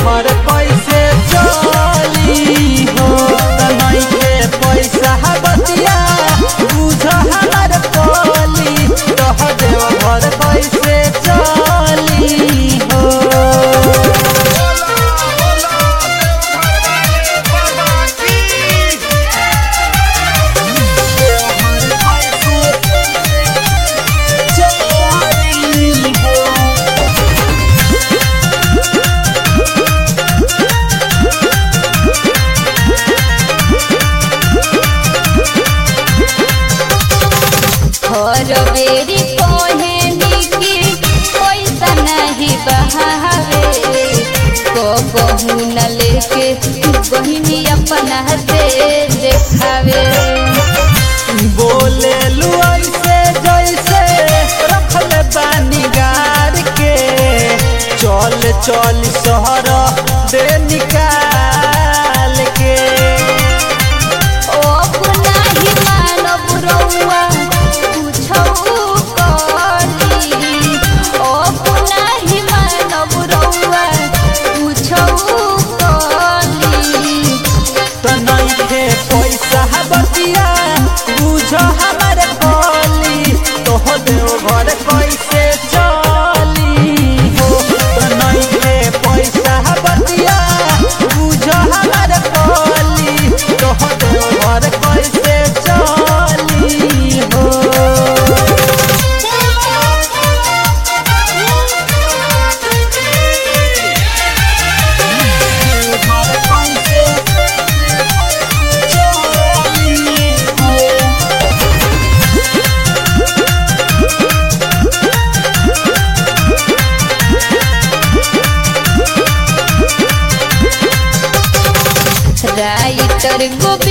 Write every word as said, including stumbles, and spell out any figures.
घर कैसे चली हो तनई के पैसा बतिया बुझ हमार पली तह देव घर कैसे चली हो। हर बेरी कहनी कि पैसा नहीं बहावे कहू न लेके बहिनी अपना से देखावे। बोले लू ऐसे जैसे रखल बानी गार के चल चल शहर दे निकाल के पैसा बतिया बुझ हमार पली तोह देव घर कैसे चली हो तनई के पैसा बतिया बुझ हमार पली तोह देव घर कैसे चली हो। राइटर गोविंद